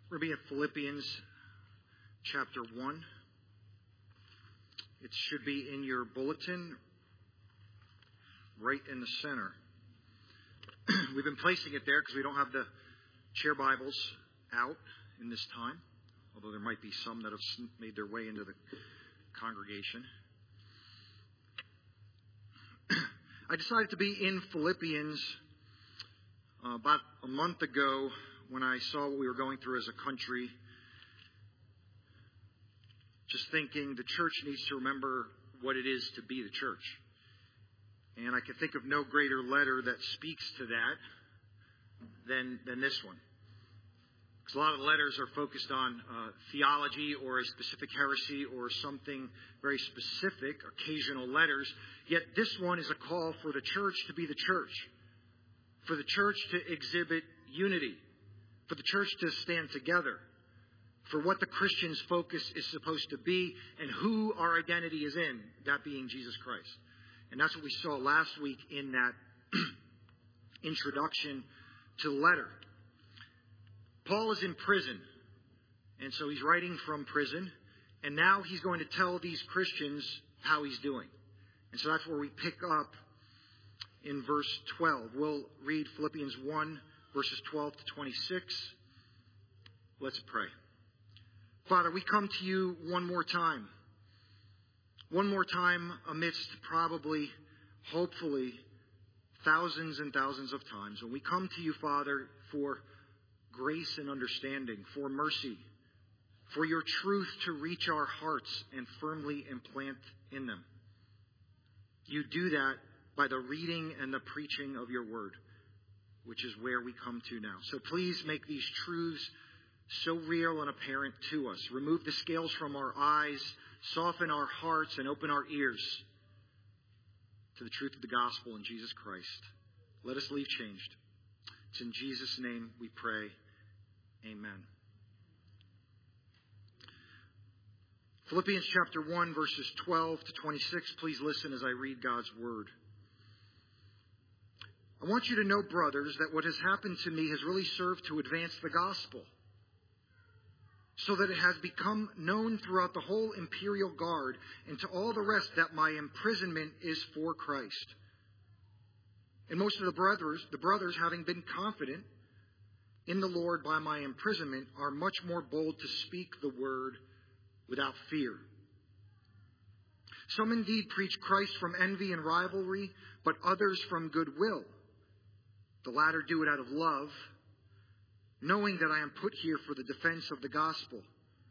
We're going to be in Philippians chapter 1. It should be in your bulletin, right in the center. We've been placing it there because we don't have the chair Bibles out in this time, although there might be some that have made their way into the congregation. I decided to be in Philippians about a month ago when I saw what we were going through as a country. Just thinking the church needs to remember what it is to be the church. And I can think of no greater letter that speaks to that than this one. Because a lot of the letters are focused on theology or a specific heresy or something very specific, occasional letters. Yet this one is a call for the church to be the church. For the church to exhibit unity. For the church to stand together. For what the Christian's focus is supposed to be and who our identity is in, that being Jesus Christ. And that's what we saw last week in that introduction to the letter. Paul is in prison, and so he's writing from prison, and now he's going to tell these Christians how he's doing. And so that's where we pick up in verse 12. We'll read Philippians 1, verses 12 to 26. Let's pray. Father, we come to you one more time. One more time amidst probably, hopefully, thousands and thousands of times. When we come to you, Father, for grace and understanding, for mercy, for your truth to reach our hearts and firmly implant in them. You do that by the reading and the preaching of your word, which is where we come to now. So please make these truths so real and apparent to us. Remove the scales from our eyes, soften our hearts, and open our ears to the truth of the gospel in Jesus Christ. Let us leave changed. It's in Jesus' name we pray. Amen. Philippians chapter 1, verses 12 to 26. Please listen as I read God's word. I want you to know, brothers, that what has happened to me has really served to advance the gospel, so that it has become known throughout the whole imperial guard and to all the rest that my imprisonment is for Christ. And most of the brothers, having been confident in the Lord by my imprisonment, are much more bold to speak the word without fear. Some indeed preach Christ from envy and rivalry, but others from goodwill. The latter do it out of love, knowing that I am put here for the defense of the gospel.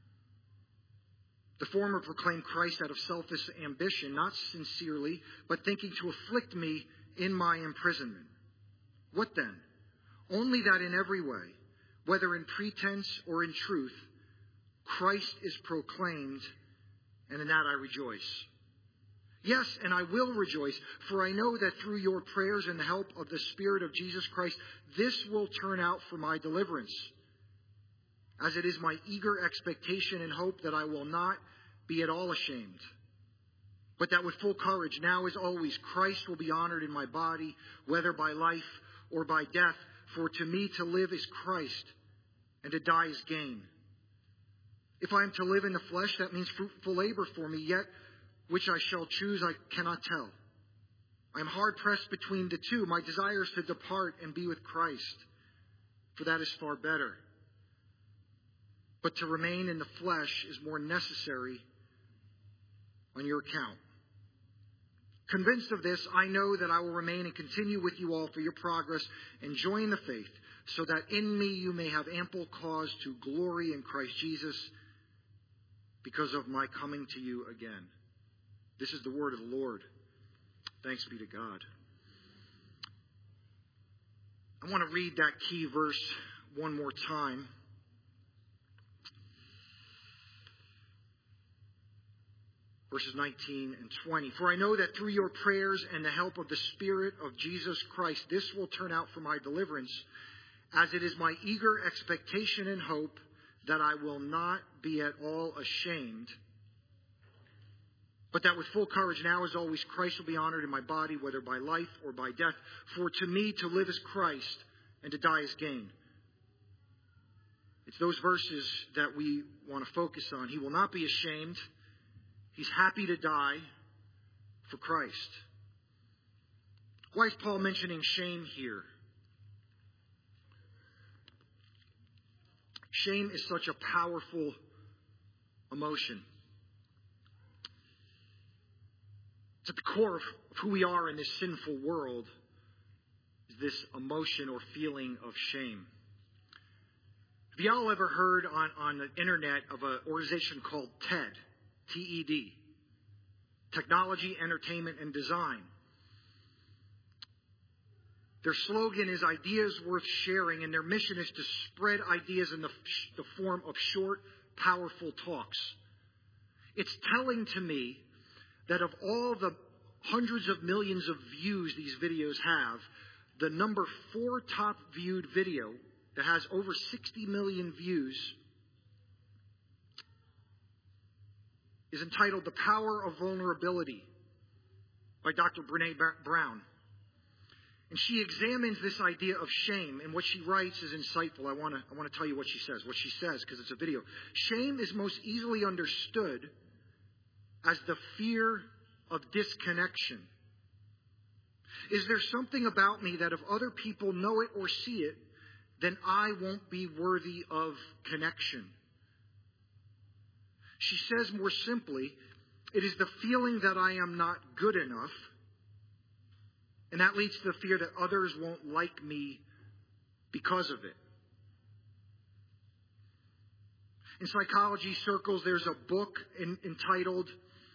The former proclaim Christ out of selfish ambition, not sincerely, but thinking to afflict me in my imprisonment. What then? Only that in every way, whether in pretense or in truth, Christ is proclaimed, and in that I rejoice. Yes, and I will rejoice, for I know that through your prayers and the help of the Spirit of Jesus Christ, this will turn out for my deliverance, as it is my eager expectation and hope that I will not be at all ashamed, but that with full courage, now as always, Christ will be honored in my body, whether by life or by death. For to me to live is Christ, and to die is gain. If I am to live in the flesh, that means fruitful labor for me, yet which I shall choose I cannot tell. I am hard pressed between the two. My desire is to depart and be with Christ, for that is far better. But to remain in the flesh is more necessary on your account. Convinced of this, I know that I will remain and continue with you all for your progress and joy in the faith, so that in me you may have ample cause to glory in Christ Jesus because of my coming to you again. This is the word of the Lord. Thanks be to God. I want to read that key verse one more time. Verses 19 and 20. For I know that through your prayers and the help of the Spirit of Jesus Christ, this will turn out for my deliverance, as it is my eager expectation and hope that I will not be at all ashamed, but that with full courage now as always Christ will be honored in my body, whether by life or by death. For to me to live is Christ, and to die is gain. It's those verses that we want to focus on. He will not be ashamed. He's happy to die for Christ. Why is Paul mentioning shame here? Shame is such a powerful emotion. It's at the core of who we are in this sinful world, is this emotion or feeling of shame. Have y'all ever heard on the internet of an organization called TED? T-E-D. Technology, Entertainment, and Design. Their slogan is ideas worth sharing, and their mission is to spread ideas in the form of short, powerful talks. It's telling to me that of all the hundreds of millions of views these videos have, the number 4 top viewed video that has over 60 million views is entitled The Power of Vulnerability by Dr. Brené Brown. And she examines this idea of shame, and what she writes is insightful. I want to tell you what she says. What she says, because it's a video. Shame is most easily understood as the fear of disconnection. Is there something about me that if other people know it or see it, then I won't be worthy of connection? She says more simply, it is the feeling that I am not good enough, and that leads to the fear that others won't like me because of it. In psychology circles, there's a book entitled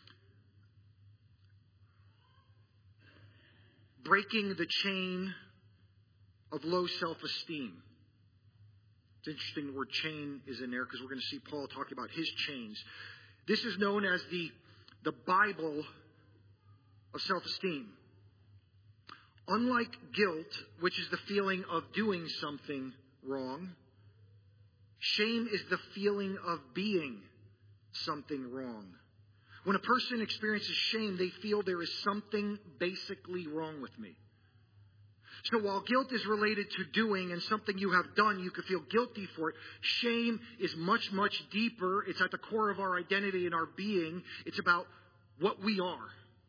Breaking the Chain of Low Self-Esteem. It's interesting the word chain is in there because we're going to see Paul talking about his chains. This is known as the Bible of self-esteem. Unlike guilt, which is the feeling of doing something wrong, shame is the feeling of being something wrong. When a person experiences shame, they feel there is something basically wrong with me. So while guilt is related to doing and something you have done, you could feel guilty for it. Shame is much, much deeper. It's at the core of our identity and our being. It's about what we are,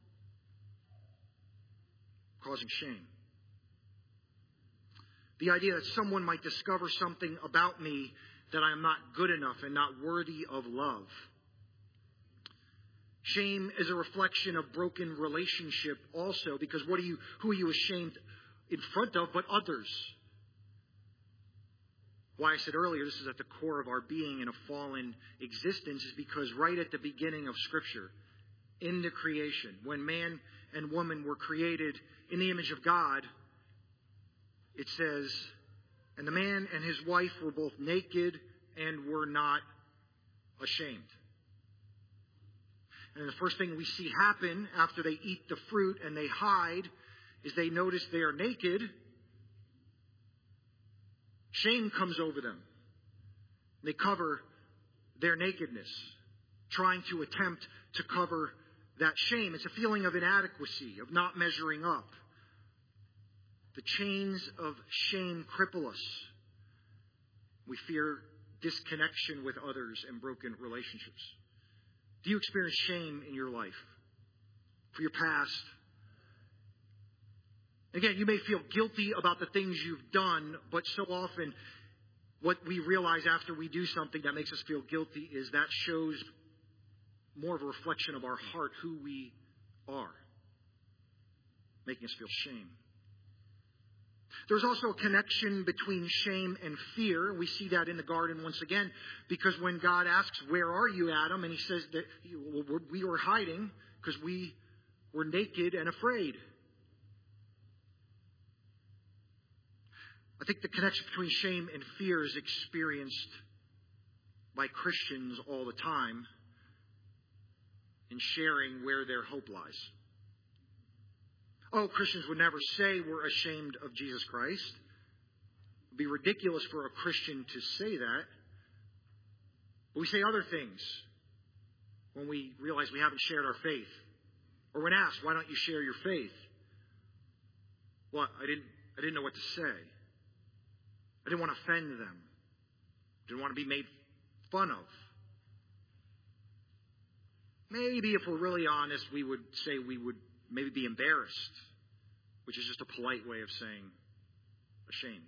causing shame. The idea that someone might discover something about me that I am not good enough and not worthy of love. Shame is a reflection of broken relationship also, because who are you ashamed in front of but others? Why I said earlier this is at the core of our being in a fallen existence is because right at the beginning of Scripture, in the creation, when man and woman were created in the image of God, it says, and the man and his wife were both naked and were not ashamed. And the first thing we see happen after they eat the fruit and they hide is they notice they are naked. Shame comes over them. They cover their nakedness, trying to attempt to cover that shame. It's a feeling of inadequacy, of not measuring up. The chains of shame cripple us. We fear disconnection with others and broken relationships. Do you experience shame in your life? For your past? Again, you may feel guilty about the things you've done, but so often what we realize after we do something that makes us feel guilty is that shows more of a reflection of our heart, who we are, making us feel shame. There's also a connection between shame and fear. We see that in the garden once again, because when God asks, "Where are you, Adam?" and he says that we were hiding because we were naked and afraid. I think the connection between shame and fear is experienced by Christians all the time in sharing where their hope lies. Oh, Christians would never say we're ashamed of Jesus Christ. It would be ridiculous for a Christian to say that. But we say other things when we realize we haven't shared our faith. Or when asked, "Why don't you share your faith?" Well, I didn't know what to say. I didn't want to offend them. Didn't want to be made fun of. Maybe if we're really honest, we would say we would maybe be embarrassed, which is just a polite way of saying ashamed.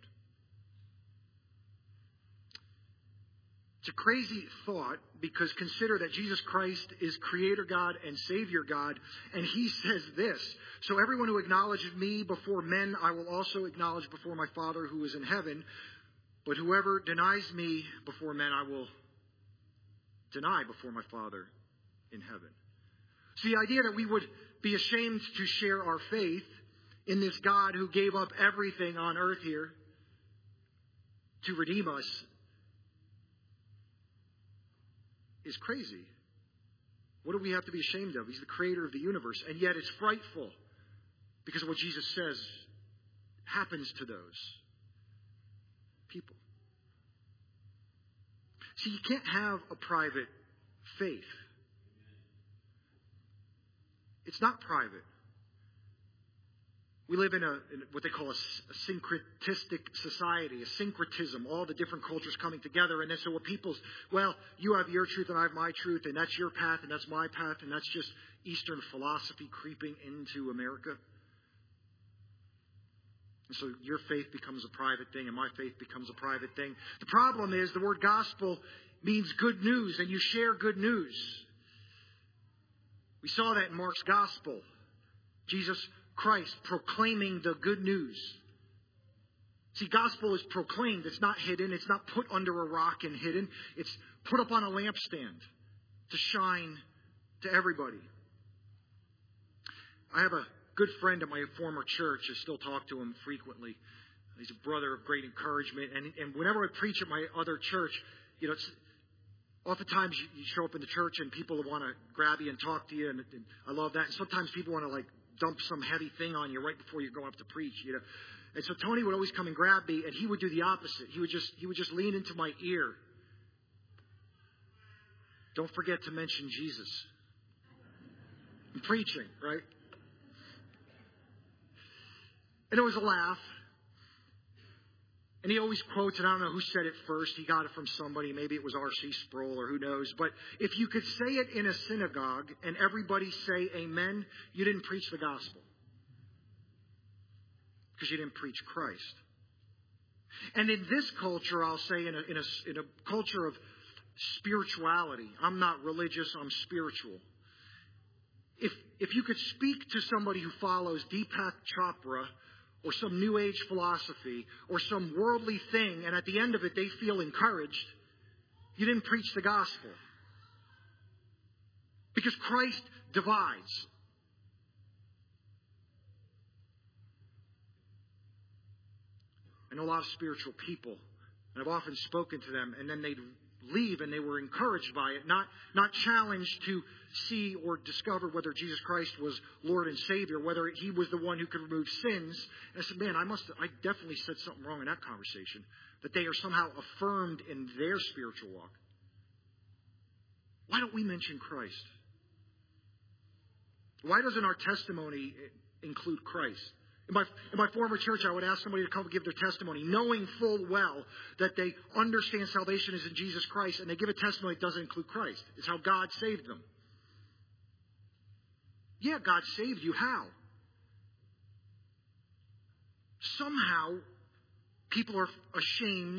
It's a crazy thought, because consider that Jesus Christ is Creator God and Savior God, and He says this: so everyone who acknowledges me before men, I will also acknowledge before my Father who is in heaven. But whoever denies me before men, I will deny before my Father in heaven. So the idea that we would be ashamed to share our faith in this God who gave up everything on earth here to redeem us is crazy. What do we have to be ashamed of? He's the creator of the universe. And yet it's frightful because of what Jesus says happens to those people. See, you can't have a private faith. It's not private. We live in what they call a syncretistic society, a syncretism, all the different cultures coming together. And then so what people's, well, you have your truth and I have my truth, and that's your path and that's my path, and that's just Eastern philosophy creeping into America. And so your faith becomes a private thing and my faith becomes a private thing. The problem is the word gospel means good news, and you share good news. We saw that in Mark's gospel. Jesus Christ proclaiming the good news. See, gospel is proclaimed. It's not hidden. It's not put under a rock and hidden. It's put up on a lampstand to shine to everybody. I have a good friend at my former church. I still talk to him frequently. He's a brother of great encouragement. And whenever I preach at my other church, you know, oftentimes you show up in the church and people want to grab you and talk to you. And I love that. And sometimes people want to dump some heavy thing on you right before you're going up to preach, you know. And so Tony would always come and grab me, and he would do the opposite. He would just lean into my ear. Don't forget to mention Jesus. I'm preaching, right? And it was a laugh. And he always quotes, and I don't know who said it first. He got it from somebody. Maybe it was R.C. Sproul or who knows. But if you could say it in a synagogue and everybody say amen, you didn't preach the gospel. Because you didn't preach Christ. And in this culture, I'll say in a culture of spirituality, I'm not religious, I'm spiritual. If you could speak to somebody who follows Deepak Chopra or some New Age philosophy or some worldly thing, and at the end of it they feel encouraged, you didn't preach the gospel. Because Christ divides. I know a lot of spiritual people, and I've often spoken to them, and then they'd leave and they were encouraged by it, not challenged to see or discover whether Jesus Christ was Lord and Savior, whether He was the one who could remove sins. And I said, man, I definitely said something wrong in that conversation, that they are somehow affirmed in their spiritual walk. Why don't we mention Christ? Why doesn't our testimony include Christ? In my former church, I would ask somebody to come give their testimony, knowing full well that they understand salvation is in Jesus Christ, and they give a testimony that doesn't include Christ. It's how God saved them. Yeah, God saved you. How? Somehow, people are ashamed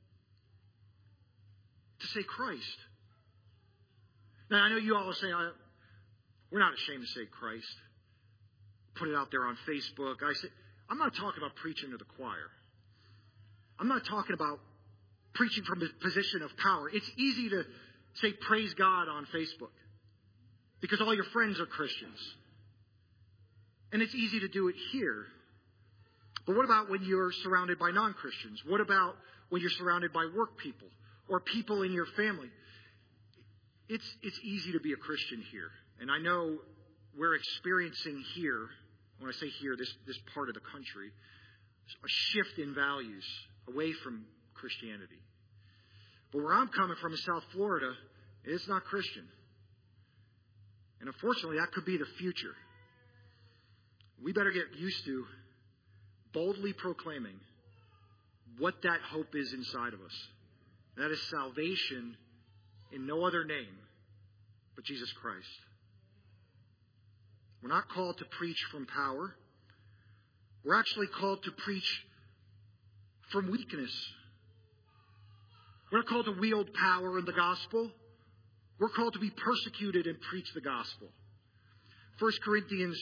to say Christ. Now, I know you all are saying, we're not ashamed to say Christ. Put it out there on Facebook. I'm not talking about preaching to the choir. I'm not talking about preaching from a position of power. It's easy to say praise God on Facebook because all your friends are Christians. And it's easy to do it here. But what about when you're surrounded by non-Christians? What about when you're surrounded by work people or people in your family? It's easy to be a Christian here. And I know we're experiencing here, when I say here, this part of the country, a shift in values away from Christianity. But where I'm coming from in South Florida, it's not Christian. And unfortunately, that could be the future. We better get used to boldly proclaiming what that hope is inside of us. That is salvation in no other name but Jesus Christ. We're not called to preach from power. We're actually called to preach from weakness. We're not called to wield power in the gospel. We're called to be persecuted and preach the gospel. 2 Corinthians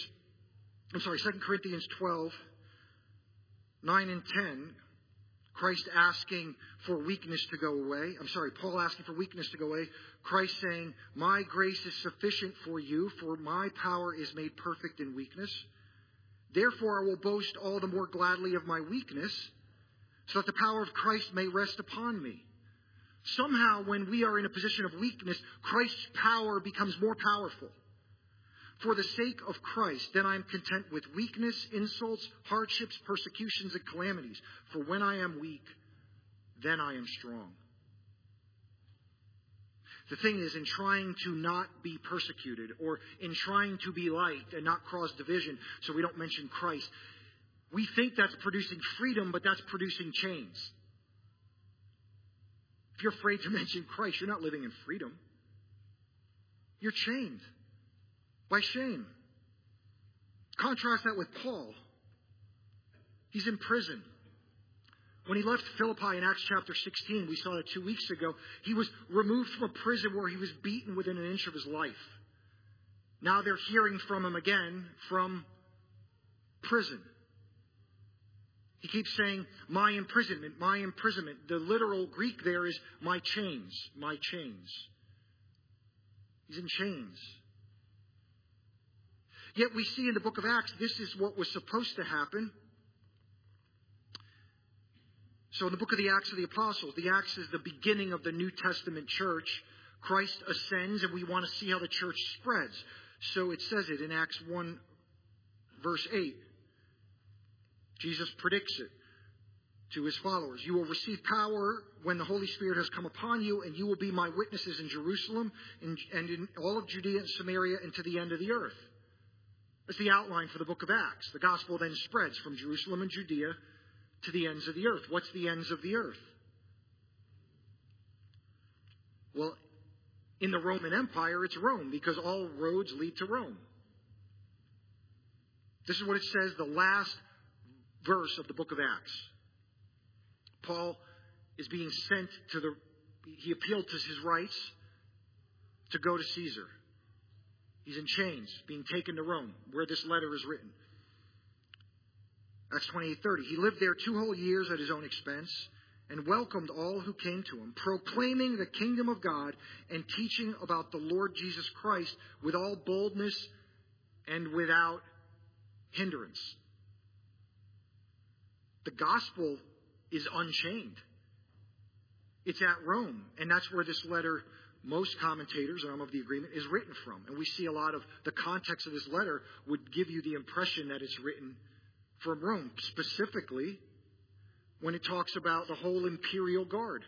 12, 9 and 10, Christ asking for weakness to go away. Paul asking for weakness to go away. Christ saying, my grace is sufficient for you, for my power is made perfect in weakness. Therefore I will boast all the more gladly of my weakness, so that the power of Christ may rest upon me. Somehow, when we are in a position of weakness, Christ's power becomes more powerful. For the sake of Christ, then I am content with weakness, insults, hardships, persecutions, and calamities. For when I am weak, then I am strong. The thing is, in trying to not be persecuted, or in trying to be light and not cause division, so we don't mention Christ, we think that's producing freedom, but that's producing chains. If you're afraid to mention Christ, you're not living in freedom. You're chained by shame. Contrast that with Paul. He's in prison. When he left Philippi in Acts chapter 16, we saw that 2 weeks ago, he was removed from a prison where he was beaten within an inch of his life. Now they're hearing from him again from prison. He keeps saying, my imprisonment, my imprisonment. The literal Greek there is my chains, my chains. He's in chains. Yet we see in the book of Acts, this is what was supposed to happen. So in the book of the Acts of the Apostles, the Acts is the beginning of the New Testament church. Christ ascends, and we want to see how the church spreads. So it says it in Acts 1, verse 8. Jesus predicts it to his followers. You will receive power when the Holy Spirit has come upon you, and you will be my witnesses in Jerusalem and in all of Judea and Samaria and to the end of the earth. That's the outline for the book of Acts. The gospel then spreads from Jerusalem and Judea to the ends of the earth. What's the ends of the earth? Well, in the Roman Empire, it's Rome, because all roads lead to Rome. This is what it says, the last verse of the book of Acts. Paul is being sent he appealed to his rights to go to Caesar. He's in chains, being taken to Rome, where this letter is written. Acts 28:30. He lived there 2 whole years at his own expense and welcomed all who came to him, proclaiming the kingdom of God and teaching about the Lord Jesus Christ with all boldness and without hindrance. The gospel is unchained. It's at Rome, and that's where this letter, most commentators, and I'm of the agreement, is written from. And we see a lot of the context of this letter would give you the impression that it's written from Rome, specifically when it talks about the whole imperial guard.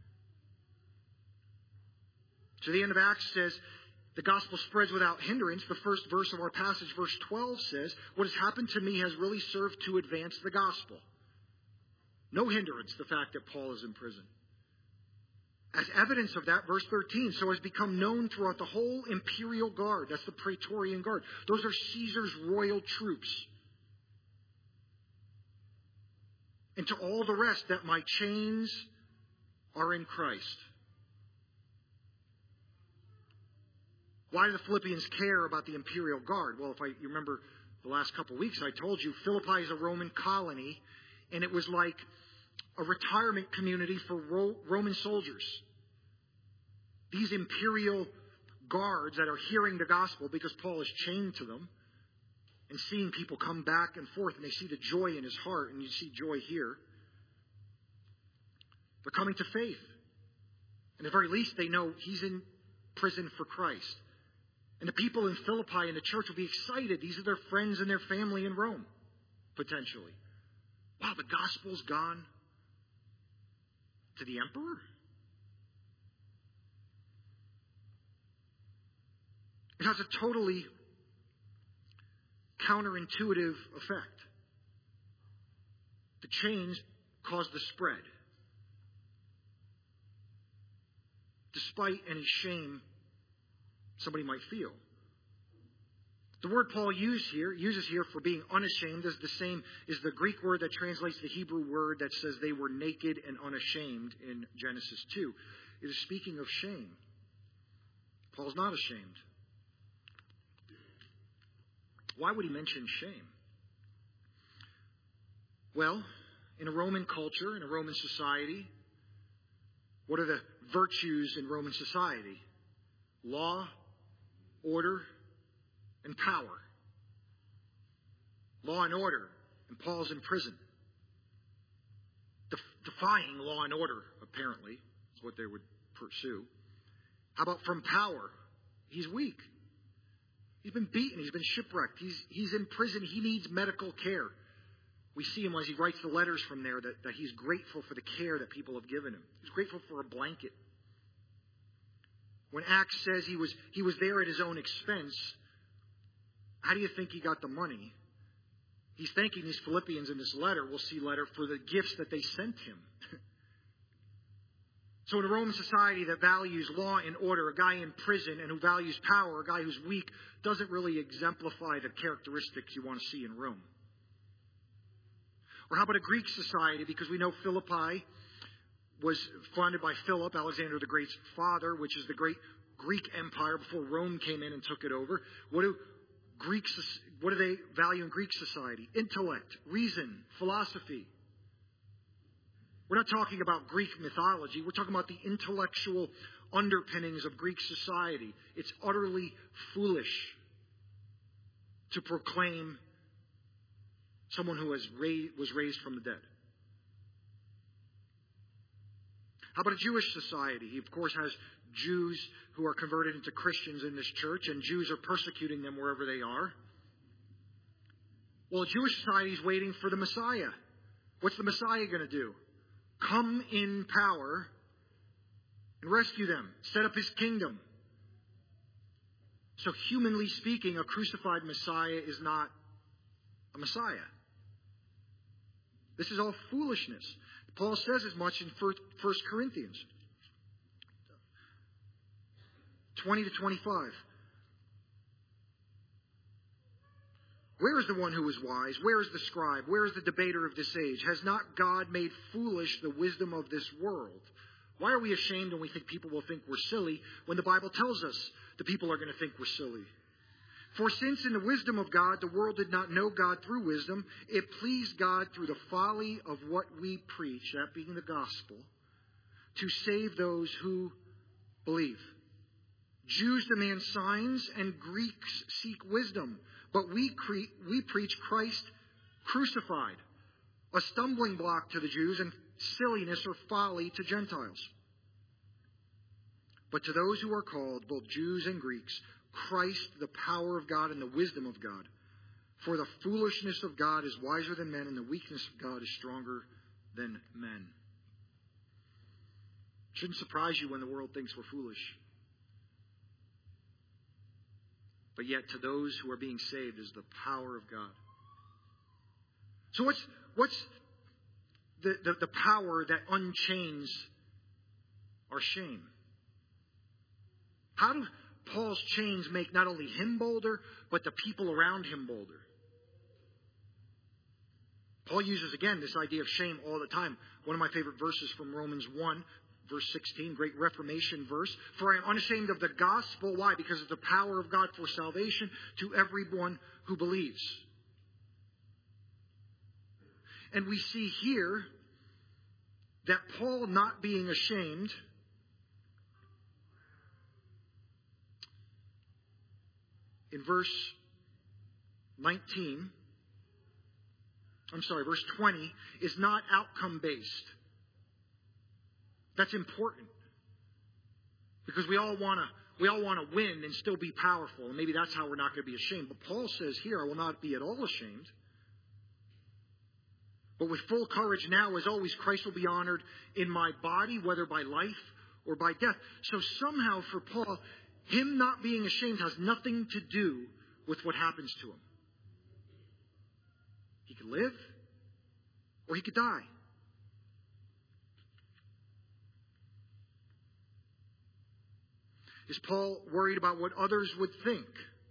So the end of Acts says, the gospel spreads without hindrance. The first verse of our passage, verse 12, says, what has happened to me has really served to advance the gospel. No hindrance, the fact that Paul is in prison. As evidence of that, verse 13, so has become known throughout the whole imperial guard. That's the Praetorian Guard. Those are Caesar's royal troops. And to all the rest, that my chains are in Christ. Why do the Philippians care about the imperial guard? Well, you remember the last couple of weeks, I told you Philippi is a Roman colony, and it was like a retirement community for Roman soldiers. These imperial guards that are hearing the gospel because Paul is chained to them and seeing people come back and forth, and they see the joy in his heart, and you see joy here. They're coming to faith. And at the very least, they know he's in prison for Christ. And the people in Philippi and the church will be excited. These are their friends and their family in Rome, potentially. Wow, the gospel's gone to the emperor? It has a totally counterintuitive effect. The chains cause the spread. despite any shame somebody might feel. The word Paul uses here for being unashamed is the same as the Greek word that translates the Hebrew word that says they were naked and unashamed in Genesis 2. It is speaking of shame. Paul's not ashamed. Why would he mention shame? Well, in a Roman culture, in a Roman society, what are the virtues in Roman society? Law, order, and power. Law and order. And Paul's in prison. Defying law and order, apparently, is what they would pursue. How about from power? He's weak. He's been beaten. He's been shipwrecked. He's in prison. He needs medical care. We see him as he writes the letters from there that he's grateful for the care that people have given him. He's grateful for a blanket. When Acts says he was there at his own expense, how do you think he got the money? He's thanking these Philippians in this letter, we'll see later, for the gifts that they sent him. So in a Roman society that values law and order, a guy in prison and who values power, a guy who's weak, doesn't really exemplify the characteristics you want to see in Rome. Or how about a Greek society? Because we know Philippi was founded by Philip, Alexander the Great's father, which is the great Greek empire before Rome came in and took it over. What do they value in Greek society? Intellect, reason, philosophy. We're not talking about Greek mythology. We're talking about the intellectual underpinnings of Greek society. It's utterly foolish to proclaim someone who was raised from the dead. How about a Jewish society? He, of course, has Jews who are converted into Christians in this church, and Jews are persecuting them wherever they are. Well, a Jewish society is waiting for the Messiah. What's the Messiah going to do? Come in power and rescue them. Set up his kingdom. So humanly speaking, a crucified Messiah is not a Messiah. This is all foolishness. Paul says as much in 1 Corinthians 20 to 25. Where is the one who is wise? Where is the scribe? Where is the debater of this age? Has not God made foolish the wisdom of this world? Why are we ashamed when we think people will think we're silly when the Bible tells us the people are going to think we're silly? For since in the wisdom of God, the world did not know God through wisdom, it pleased God through the folly of what we preach, that being the gospel, to save those who believe. Jews demand signs and Greeks seek wisdom, but we preach Christ crucified, a stumbling block to the Jews and silliness or folly to Gentiles. But to those who are called, both Jews and Greeks, Christ, the power of God and the wisdom of God. For the foolishness of God is wiser than men, and the weakness of God is stronger than men. Shouldn't surprise you when the world thinks we're foolish. But yet to those who are being saved is the power of God. So what's the power that unchains our shame? How do Paul's chains make not only him bolder, but the people around him bolder? Paul uses, again, this idea of shame all the time. One of my favorite verses from Romans 1, verse 16, great Reformation verse. For I am unashamed of the gospel. Why? Because it's the power of God for salvation to everyone who believes. And we see here that Paul, not being ashamed, in verse 20, is not outcome-based. That's important. Because we all want to win and still be powerful. And maybe that's how we're not going to be ashamed. But Paul says here, I will not be at all ashamed. But with full courage now, as always, Christ will be honored in my body, whether by life or by death. So somehow for Paul, him not being ashamed has nothing to do with what happens to him. He could live or he could die. Is Paul worried about what others would think?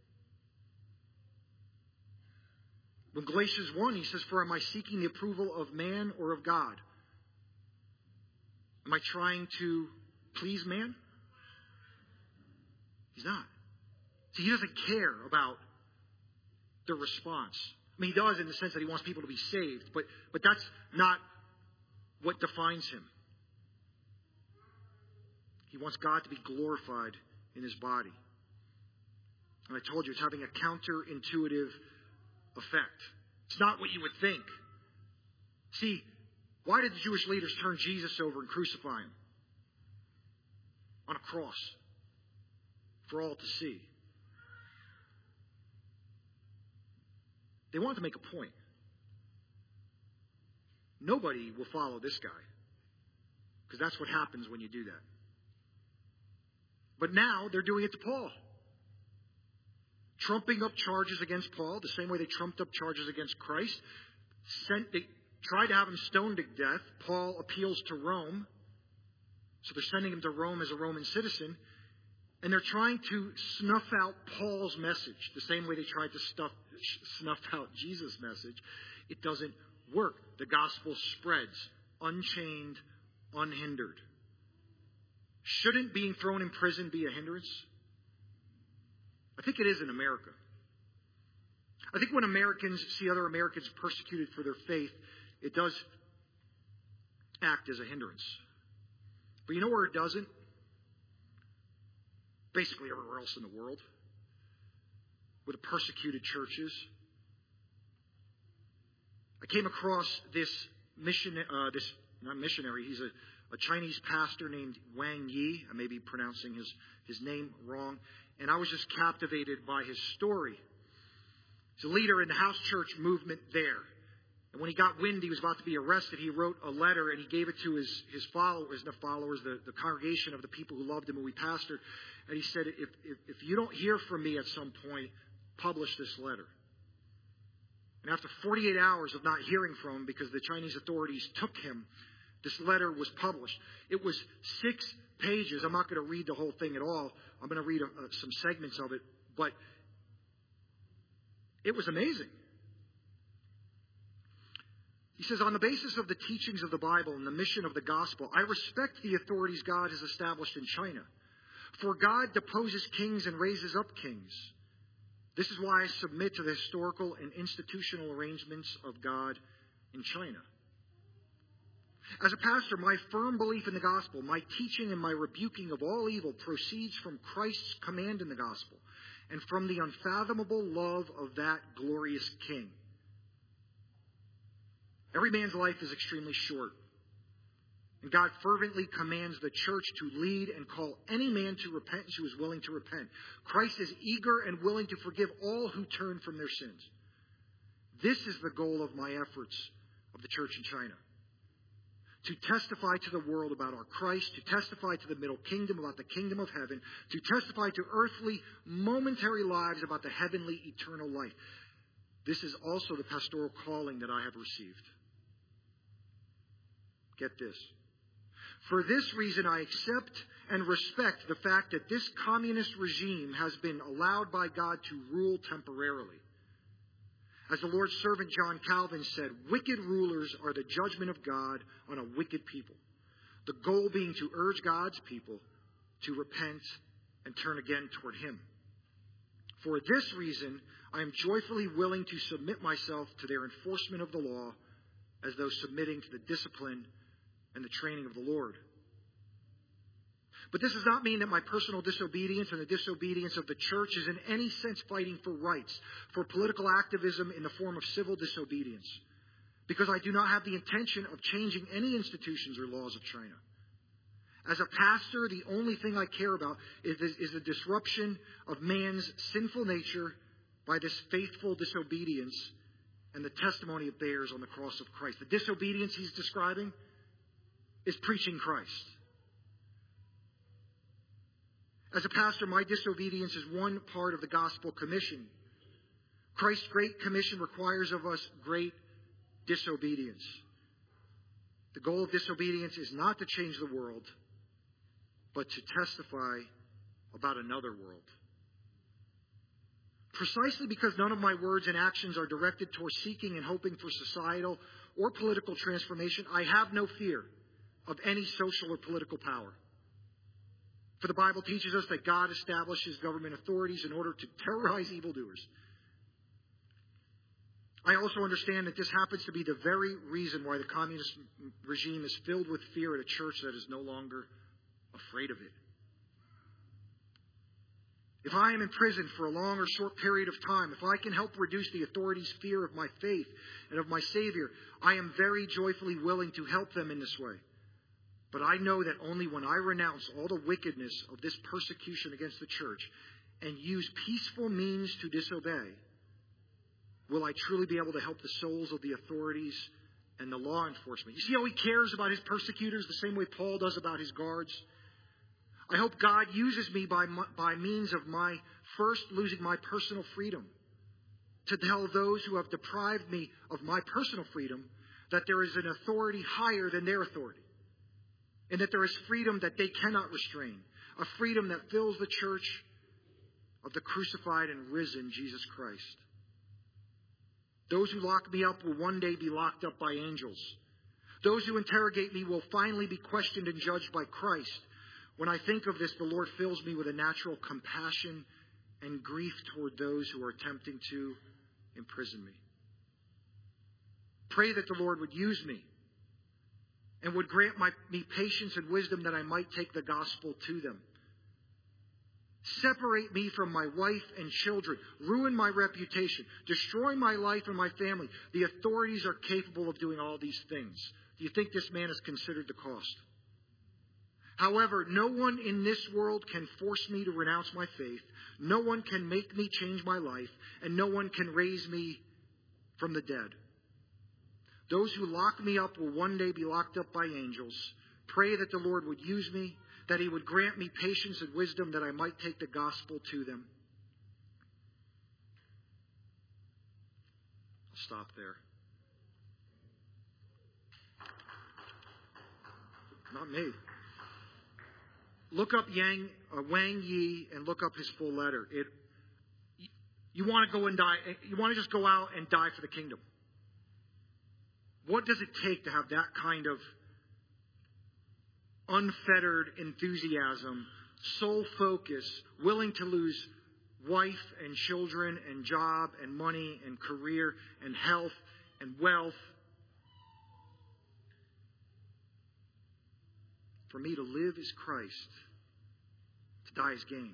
In Galatians 1, he says, "For am I seeking the approval of man or of God? Am I trying to please man?" He's not. See, he doesn't care about the response. I mean, he does in the sense that he wants people to be saved, but that's not what defines him. He wants God to be glorified in his body. And I told you, it's having a counterintuitive effect. It's not what you would think. See, why did the Jewish leaders turn Jesus over and crucify him on a cross for all to see? They wanted to make a point. Nobody will follow this guy, because that's what happens when you do that. But now they're doing it to Paul. Trumping up charges against Paul, the same way they trumped up charges against Christ. They tried to have him stoned to death. Paul appeals to Rome. So they're sending him to Rome as a Roman citizen. And they're trying to snuff out Paul's message, the same way they tried to snuff out Jesus' message. It doesn't work. The gospel spreads, unchained, unhindered. Shouldn't being thrown in prison be a hindrance? I think it is in America. I think when Americans see other Americans persecuted for their faith, it does act as a hindrance. But you know where it doesn't? Basically everywhere else in the world, with the persecuted churches. I came across this not missionary, he's a Chinese pastor named Wang Yi. I may be pronouncing his name wrong. And I was just captivated by his story. He's a leader in the house church movement there. And when he got wind he was about to be arrested, he wrote a letter and he gave it to his followers, the congregation of the people who loved him and we pastored. And he said, if you don't hear from me at some point, publish this letter. And after 48 hours of not hearing from him because the Chinese authorities took him, this letter was published. It was 6 pages. I'm not going to read the whole thing at all. I'm going to read some segments of it. But it was amazing. He says, on the basis of the teachings of the Bible and the mission of the gospel, I respect the authorities God has established in China. For God deposes kings and raises up kings. This is why I submit to the historical and institutional arrangements of God in China. As a pastor, my firm belief in the gospel, my teaching and my rebuking of all evil proceeds from Christ's command in the gospel and from the unfathomable love of that glorious King. Every man's life is extremely short, and God fervently commands the church to lead and call any man to repentance who is willing to repent. Christ is eager and willing to forgive all who turn from their sins. This is the goal of my efforts of the church in China. To testify to the world about our Christ, to testify to the middle kingdom about the kingdom of heaven, to testify to earthly, momentary lives about the heavenly, eternal life. This is also the pastoral calling that I have received. Get this. For this reason, I accept and respect the fact that this communist regime has been allowed by God to rule temporarily. As the Lord's servant John Calvin said, wicked rulers are the judgment of God on a wicked people. The goal being to urge God's people to repent and turn again toward Him. For this reason, I am joyfully willing to submit myself to their enforcement of the law as though submitting to the discipline and the training of the Lord. But this does not mean that my personal disobedience and the disobedience of the church is in any sense fighting for rights, for political activism in the form of civil disobedience, because I do not have the intention of changing any institutions or laws of China. As a pastor, the only thing I care about is the disruption of man's sinful nature by this faithful disobedience and the testimony it bears on the cross of Christ. The disobedience he's describing is preaching Christ. As a pastor, my disobedience is one part of the gospel commission. Christ's great commission requires of us great disobedience. The goal of disobedience is not to change the world, but to testify about another world. Precisely because none of my words and actions are directed towards seeking and hoping for societal or political transformation, I have no fear of any social or political power. For the Bible teaches us that God establishes government authorities in order to terrorize evildoers. I also understand that this happens to be the very reason why the communist regime is filled with fear at a church that is no longer afraid of it. If I am imprisoned for a long or short period of time, if I can help reduce the authorities' fear of my faith and of my Savior, I am very joyfully willing to help them in this way. But I know that only when I renounce all the wickedness of this persecution against the church and use peaceful means to disobey, will I truly be able to help the souls of the authorities and the law enforcement. You see how he cares about his persecutors the same way Paul does about his guards? I hope God uses me by means of my first losing my personal freedom to tell those who have deprived me of my personal freedom that there is an authority higher than their authority, and that there is freedom that they cannot restrain, a freedom that fills the church of the crucified and risen Jesus Christ. Those who lock me up will one day be locked up by angels. Those who interrogate me will finally be questioned and judged by Christ. When I think of this, the Lord fills me with a natural compassion and grief toward those who are attempting to imprison me. Pray that the Lord would use me and would grant me patience and wisdom that I might take the gospel to them. Separate me from my wife and children. Ruin my reputation. Destroy my life and my family. The authorities are capable of doing all these things. Do you think this man has considered the cost? However, no one in this world can force me to renounce my faith. No one can make me change my life. And no one can raise me from the dead. Those who lock me up will one day be locked up by angels. Pray that the Lord would use me, that He would grant me patience and wisdom that I might take the gospel to them. I'll stop there. Not me. Look up Wang Yi and look up his full letter. You want to go and die. You want to just go out and die for the kingdom. What does it take to have that kind of unfettered enthusiasm, sole focus, willing to lose wife and children and job and money and career and health and wealth? For me to live is Christ, to die is gain.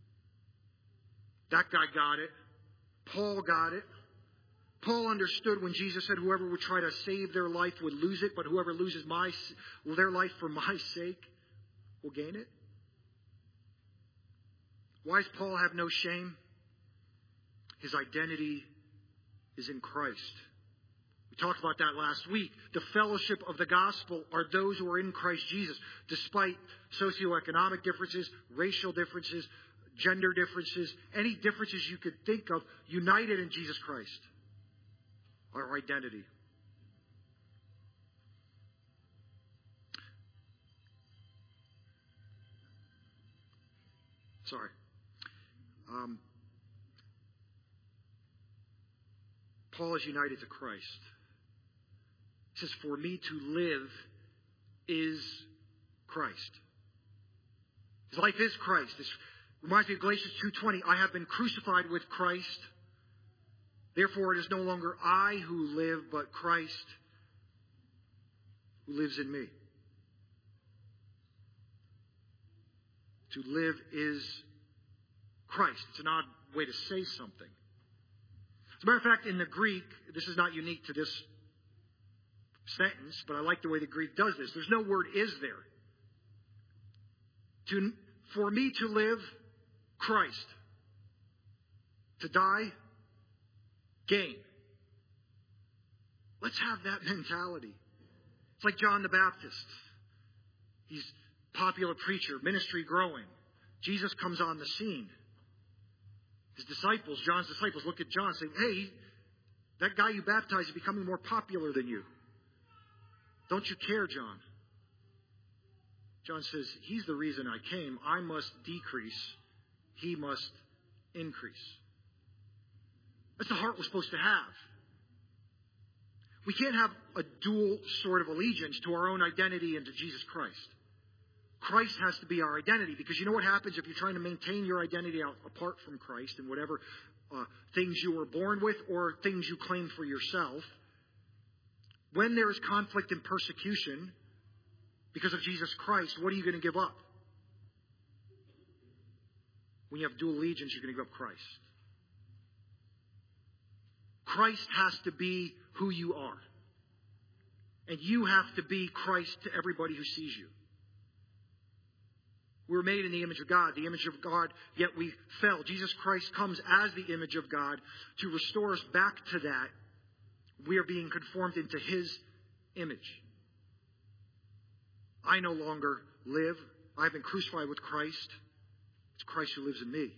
That guy got it. Paul got it. Paul understood when Jesus said whoever would try to save their life would lose it, but whoever loses their life for my sake will gain it. Why does Paul have no shame? His identity is in Christ. We talked about that last week. The fellowship of the gospel are those who are in Christ Jesus, despite socioeconomic differences, racial differences, gender differences, any differences you could think of, united in Jesus Christ. Our identity. Sorry. Paul is united to Christ. He says, for me to live is Christ. His life is Christ. This reminds me of Galatians 2:20. I have been crucified with Christ. Therefore, it is no longer I who live, but Christ who lives in me. To live is Christ. It's an odd way to say something. As a matter of fact, in the Greek, this is not unique to this sentence, but I like the way the Greek does this. There's no word is there. For me to live, Christ. To die, gain. Let's have that mentality. It's like John the Baptist. He's a popular preacher, ministry growing. Jesus comes on the scene. His disciples, John's disciples, look at John and say, hey, that guy you baptized is becoming more popular than you. Don't you care, John? John says, he's the reason I came. I must decrease he must increase. That's the heart we're supposed to have. We can't have a dual sort of allegiance to our own identity and to Jesus Christ. Christ has to be our identity, because you know what happens if you're trying to maintain your identity apart from Christ and whatever things you were born with or things you claim for yourself. When there is conflict and persecution because of Jesus Christ, what are you going to give up? When you have dual allegiance, you're going to give up Christ. Christ has to be who you are. And you have to be Christ to everybody who sees you. We were made in the image of God, yet we fell. Jesus Christ comes as the image of God to restore us back to that. We are being conformed into His image. I no longer live. I've been crucified with Christ. It's Christ who lives in me.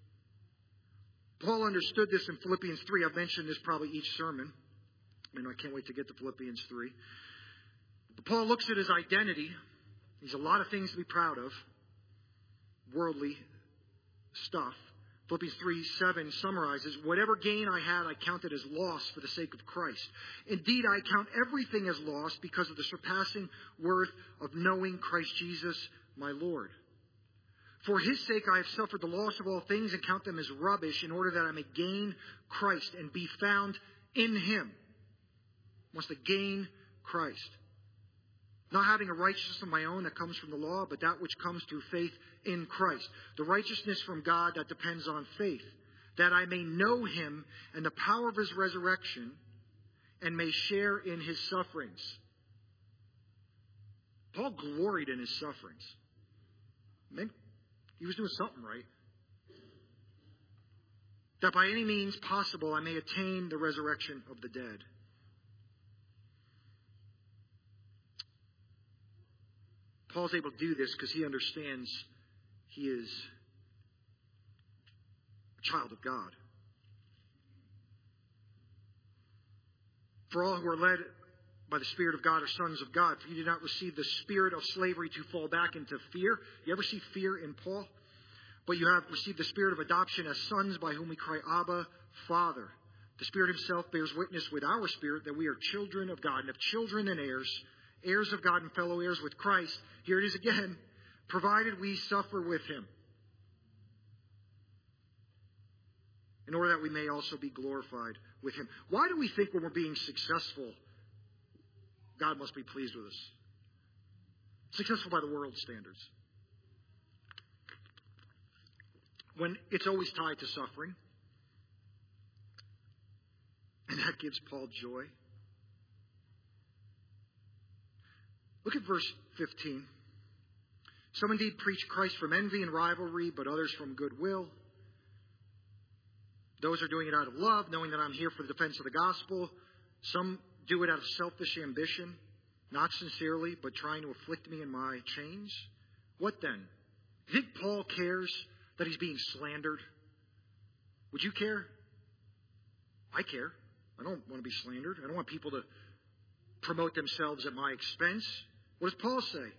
Paul understood this in Philippians 3. I've mentioned this probably each sermon. I can't wait to get to Philippians 3. But Paul looks at his identity. He's a lot of things to be proud of. Worldly stuff. Philippians 3:7 summarizes, whatever gain I had, I counted as loss for the sake of Christ. Indeed, I count everything as loss because of the surpassing worth of knowing Christ Jesus, my Lord. For His sake I have suffered the loss of all things and count them as rubbish in order that I may gain Christ and be found in Him. Wants to gain Christ. Not having a righteousness of my own that comes from the law, but that which comes through faith in Christ. The righteousness from God that depends on faith. That I may know Him and the power of His resurrection and may share in His sufferings. Paul gloried in his sufferings. Man, he was doing something right. That by any means possible I may attain the resurrection of the dead. Paul's able to do this because he understands he is a child of God. For all who are led by the Spirit of God are sons of God. For you did not receive the spirit of slavery to fall back into fear. You ever see fear in Paul? But you have received the spirit of adoption as sons, by whom we cry, Abba, Father. The Spirit Himself bears witness with our spirit that we are children of God. And if children and heirs, heirs of God and fellow heirs with Christ, here it is again, provided we suffer with Him, in order that we may also be glorified with Him. Why do we think when we're being successful, God must be pleased with us? Successful by the world's standards. When it's always tied to suffering. And that gives Paul joy. Look at verse 15. Some indeed preach Christ from envy and rivalry, but others from goodwill. Those are doing it out of love, knowing that I'm here for the defense of the gospel. Some do it out of selfish ambition, not sincerely, but trying to afflict me in my chains. What then? You think Paul cares that he's being slandered? Would you care? I care. I don't want to be slandered. I don't want people to promote themselves at my expense. What does Paul say?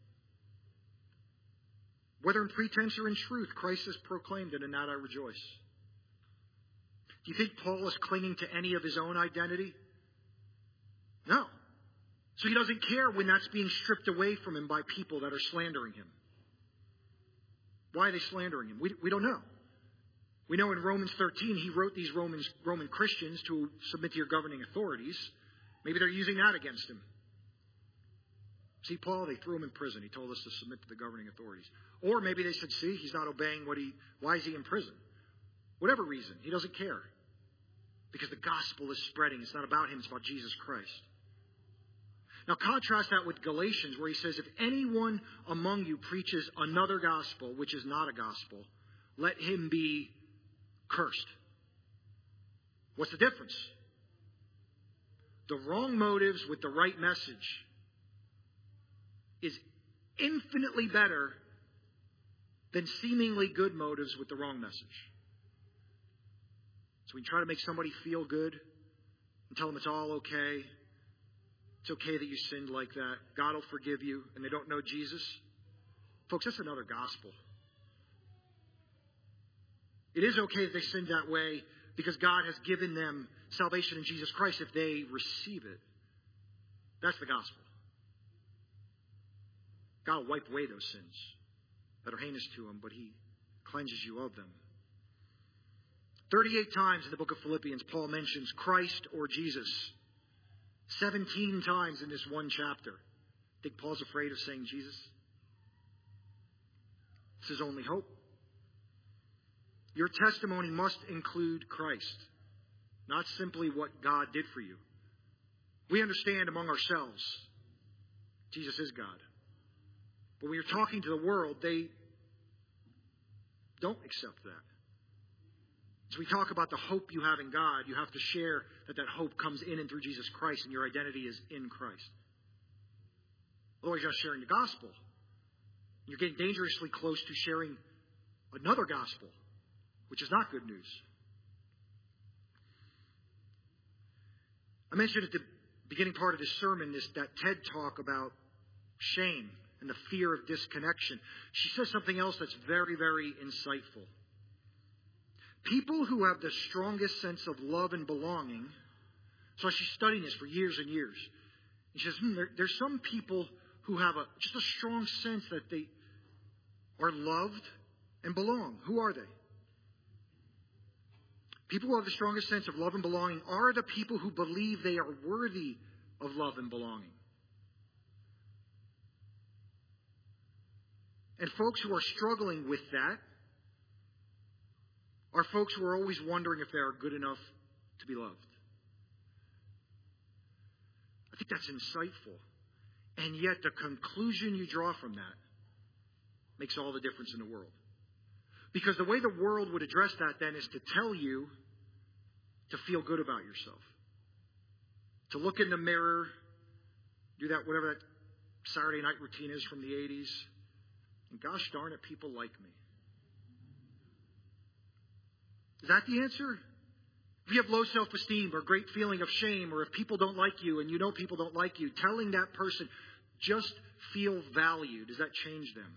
Whether in pretense or in truth, Christ is proclaimed, and in that I rejoice. Do you think Paul is clinging to any of his own identity? No. So he doesn't care when that's being stripped away from him by people that are slandering him. Why are they slandering him? We don't know. We know in Romans 13 he wrote these Roman Christians to submit to your governing authorities. Maybe they're using that against him. See, Paul, they threw him in prison. He told us to submit to the governing authorities. Or maybe they said, see, he's not obeying why is he in prison? Whatever reason, he doesn't care. Because the gospel is spreading. It's not about him, it's about Jesus Christ. Now contrast that with Galatians, where he says, if anyone among you preaches another gospel, which is not a gospel, let him be cursed. What's the difference? The wrong motives with the right message is infinitely better than seemingly good motives with the wrong message. So we try to make somebody feel good and tell them it's all okay. It's okay that you sinned like that. God will forgive you, and they don't know Jesus. Folks, that's another gospel. It is okay if they sinned that way because God has given them salvation in Jesus Christ if they receive it. That's the gospel. God will wipe away those sins that are heinous to Him, but He cleanses you of them. 38 times in the book of Philippians, Paul mentions Christ or Jesus. 17 times in this one chapter. I think Paul's afraid of saying Jesus. It's his only hope. Your testimony must include Christ, not simply what God did for you. We understand among ourselves Jesus is God. But when you're talking to the world, they don't accept that. As we talk about the hope you have in God, you have to share that hope comes in and through Jesus Christ, and your identity is in Christ. Otherwise, you're not sharing the gospel. You're getting dangerously close to sharing another gospel, which is not good news. I mentioned at the beginning part of this sermon that TED talk about shame and the fear of disconnection. She says something else that's very, very insightful. People who have the strongest sense of love and belonging, so she's studying this for years and years. And she says, there's some people who have just a strong sense that they are loved and belong. Who are they? People who have the strongest sense of love and belonging are the people who believe they are worthy of love and belonging. And folks who are struggling with that are folks who are always wondering if they are good enough to be loved. I think that's insightful. And yet the conclusion you draw from that makes all the difference in the world. Because the way the world would address that then is to tell you to feel good about yourself. To look in the mirror, do that, whatever that Saturday night routine is from the 80s. And gosh darn it, people like me. Is that the answer? If you have low self-esteem or great feeling of shame, or if people don't like you and you know people don't like you, telling that person, just feel valued, does that change them?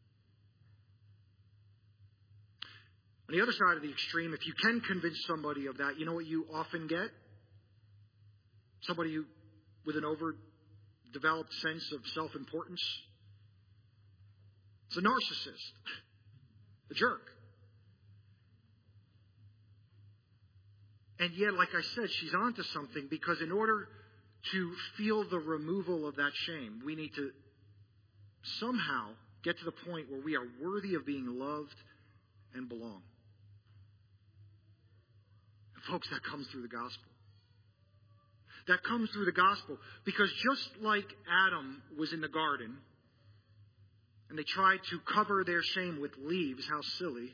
On the other side of the extreme, if you can convince somebody of that, you know what you often get? Somebody with an overdeveloped sense of self-importance. It's a narcissist. A jerk. And yet, like I said, she's onto something, because in order to feel the removal of that shame, we need to somehow get to the point where we are worthy of being loved and belong. And folks, that comes through the gospel. That comes through the gospel, because just like Adam was in the garden, and they tried to cover their shame with leaves, how silly.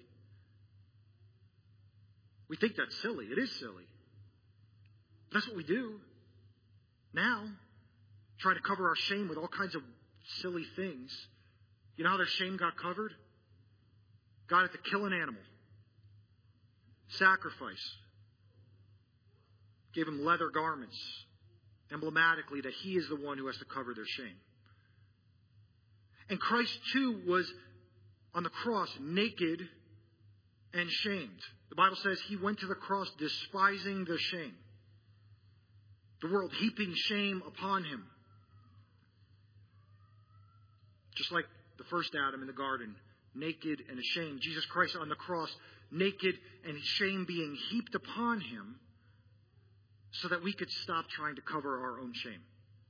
We think that's silly. It is silly. That's what we do now. Try to cover our shame with all kinds of silly things. You know how their shame got covered? God had to kill an animal. Sacrifice. Gave him leather garments. Emblematically that he is the one who has to cover their shame. And Christ too was on the cross naked and shamed. The Bible says he went to the cross despising the shame. The world heaping shame upon him. Just like the first Adam in the garden, naked and ashamed. Jesus Christ on the cross, naked and shame being heaped upon him, so that we could stop trying to cover our own shame.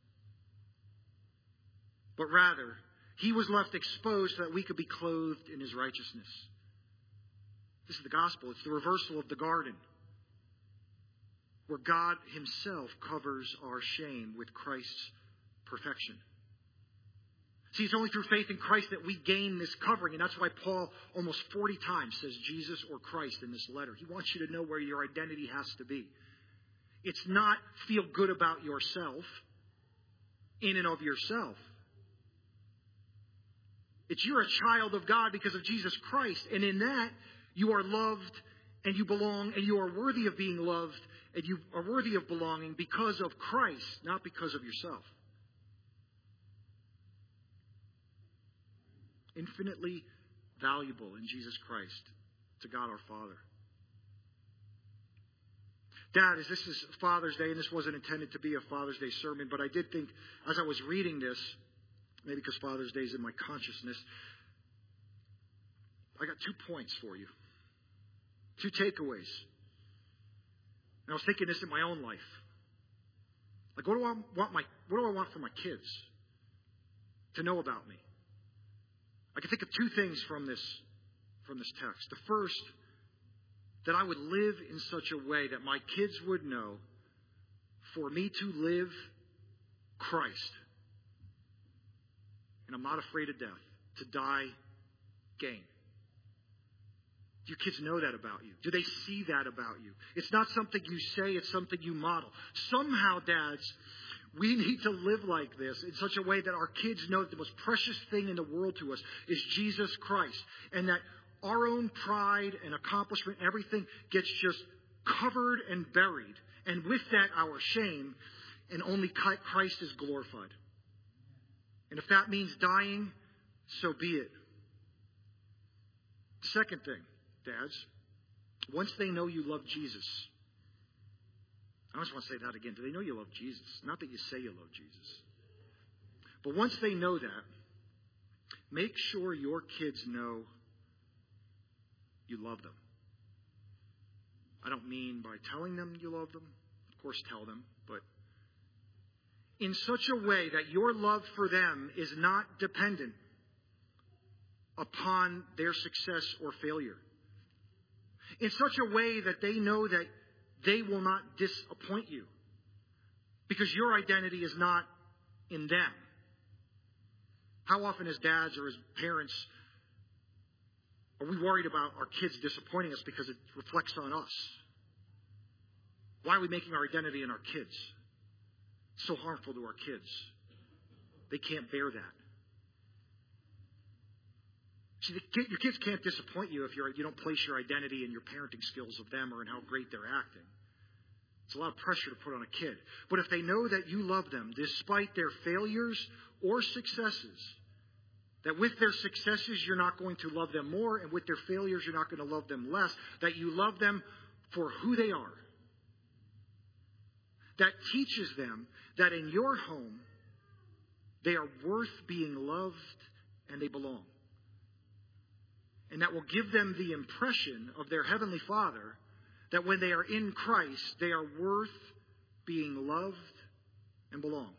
But rather, he was left exposed so that we could be clothed in his righteousness. This is the gospel. It's the reversal of the garden, where God himself covers our shame with Christ's perfection. See, it's only through faith in Christ that we gain this covering. And that's why Paul almost 40 times says Jesus or Christ in this letter. He wants you to know where your identity has to be. It's not feel good about yourself in and of yourself. It's you're a child of God because of Jesus Christ. And in that, you are loved and you belong and you are worthy of being loved and you are worthy of belonging because of Christ, not because of yourself. Infinitely valuable in Jesus Christ to God our Father. Dad, this is Father's Day, and this wasn't intended to be a Father's Day sermon, but I did think, as I was reading this, maybe because Father's Day is in my consciousness, I got 2 points for you. 2 takeaways. And I was thinking this in my own life. Like, what do I want for my kids to know about me? I can think of 2 things from this text. The first, that I would live in such a way that my kids would know for me to live Christ. And I'm not afraid of death. To die, gain. Do your kids know that about you? Do they see that about you? It's not something you say, it's something you model. Somehow, dads, we need to live like this in such a way that our kids know that the most precious thing in the world to us is Jesus Christ. And that our own pride and accomplishment, everything gets just covered and buried. And with that, our shame, and only Christ is glorified. And if that means dying, so be it. Second thing, dads, once they know you love Jesus, I just want to say that again. Do they know you love Jesus? Not that you say you love Jesus. But once they know that, make sure your kids know you love them. I don't mean by telling them you love them. Of course, tell them. But in such a way that your love for them is not dependent upon their success or failure. In such a way that they know that they will not disappoint you. Because your identity is not in them. How often as dads or as parents are we worried about our kids disappointing us because it reflects on us? Why are we making our identity in our kids? It's so harmful to our kids. They can't bear that. See, your kids can't disappoint you if you don't place your identity in your parenting skills of them or in how great they're acting. It's a lot of pressure to put on a kid. But if they know that you love them despite their failures or successes, that with their successes you're not going to love them more, and with their failures you're not going to love them less, that you love them for who they are. That teaches them that in your home they are worth being loved and they belong. And that will give them the impression of their Heavenly Father that when they are in Christ, they are worth being loved and belong.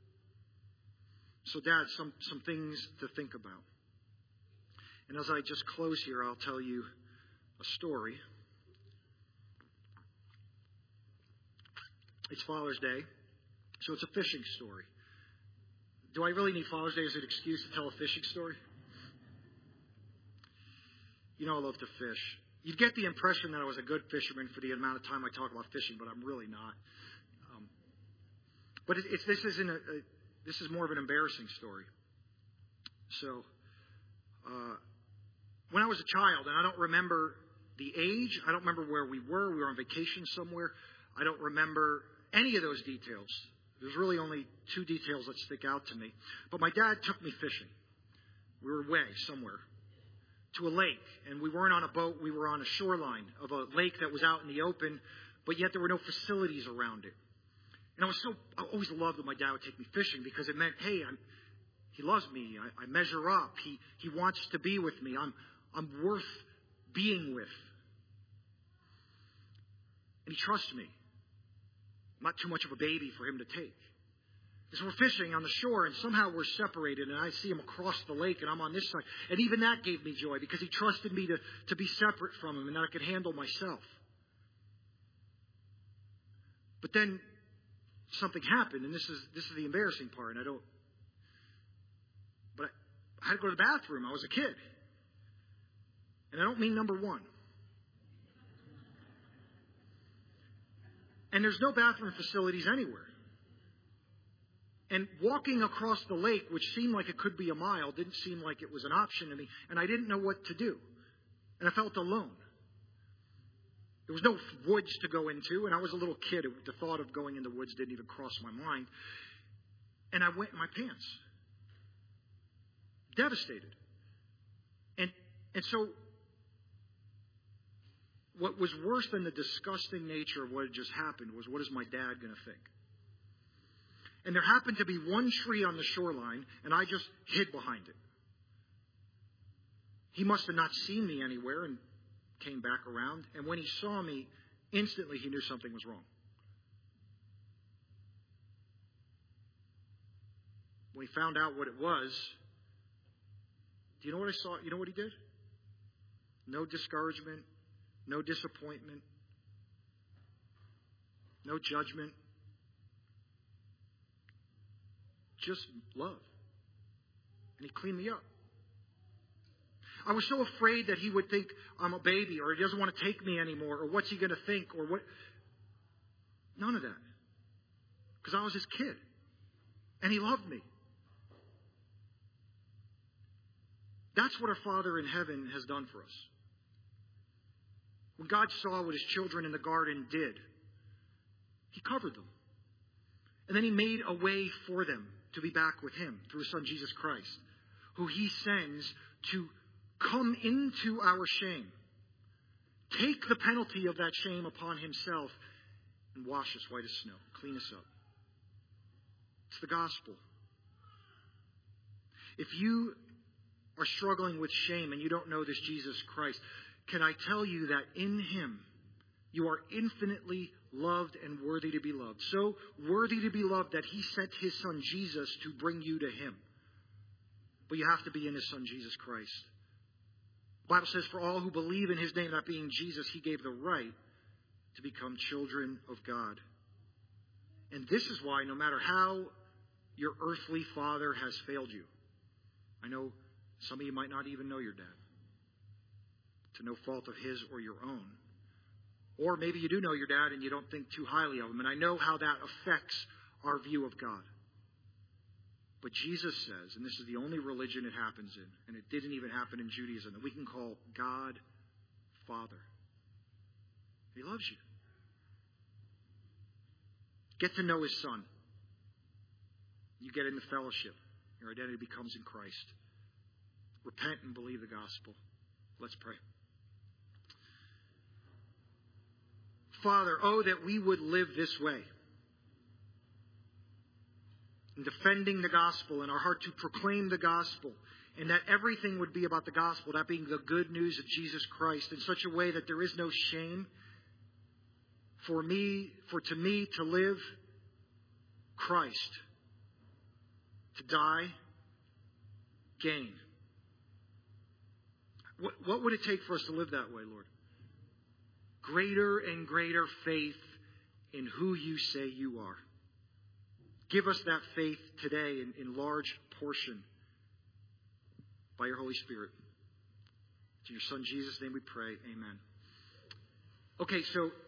So, Dad, some things to think about. And as I just close here, I'll tell you a story. It's Father's Day, so it's a fishing story. Do I really need Father's Day as an excuse to tell a fishing story? You know I love to fish. You'd get the impression that I was a good fisherman for the amount of time I talk about fishing, but I'm really not. But this is more of an embarrassing story. So, when I was a child, and I don't remember the age, I don't remember where we were on vacation somewhere, I don't remember any of those details. There's really only 2 details that stick out to me. But my dad took me fishing. We were away somewhere to a lake, and we weren't on a boat, we were on a shoreline of a lake that was out in the open, but yet there were no facilities around it. And I always loved when my dad would take me fishing because it meant, hey, he loves me, I measure up, he wants to be with me, I'm worth being with. And he trusts me. I'm not too much of a baby for him to take. Because we're fishing on the shore and somehow we're separated and I see him across the lake and I'm on this side. And even that gave me joy because he trusted me to be separate from him and that I could handle myself. But then something happened, and this is the embarrassing part, and I had to go to the bathroom. I was a kid. And I don't mean number 1. And there's no bathroom facilities anywhere. And walking across the lake, which seemed like it could be a mile, didn't seem like it was an option to me. And I didn't know what to do. And I felt alone. There was no woods to go into, and I was a little kid. The thought of going in the woods didn't even cross my mind. And I went in my pants. Devastated. And so what was worse than the disgusting nature of what had just happened was, what is my dad going to think? And there happened to be one tree on the shoreline, and I just hid behind it. He must have not seen me anywhere and came back around. And when he saw me, instantly he knew something was wrong. When he found out what it was, do you know what I saw? You know what he did? No discouragement, no disappointment, no judgment. Just love. And he cleaned me up. I was so afraid that he would think I'm a baby, or he doesn't want to take me anymore, or what's he going to think, or what. None of that. Because I was his kid. And he loved me. That's what our Father in heaven has done for us. When God saw what his children in the garden did, he covered them. And then he made a way for them to be back with him through his Son Jesus Christ, who he sends to come into our shame, take the penalty of that shame upon himself, and wash us white as snow, clean us up. It's the gospel. If you are struggling with shame and you don't know this Jesus Christ, can I tell you that in him you are infinitely loved and worthy to be loved. So worthy to be loved that he sent his Son Jesus to bring you to him. But you have to be in his Son Jesus Christ. The Bible says, for all who believe in his name, that being Jesus, he gave the right to become children of God. And this is why, no matter how your earthly father has failed you, I know some of you might not even know your dad, to no fault of his or your own. Or maybe you do know your dad and you don't think too highly of him. And I know how that affects our view of God. But Jesus says, and this is the only religion it happens in, and it didn't even happen in Judaism, that we can call God Father. He loves you. Get to know his Son. You get into fellowship. Your identity becomes in Christ. Repent and believe the gospel. Let's pray. Father, oh, that we would live this way. In defending the gospel, in our heart to proclaim the gospel, and that everything would be about the gospel, that being the good news of Jesus Christ, in such a way that there is no shame for to me to live Christ, to die, gain. What would it take for us to live that way, Lord? Greater and greater faith in who you say you are. Give us that faith today in large portion by your Holy Spirit. In your Son Jesus' name we pray. Amen. Okay, so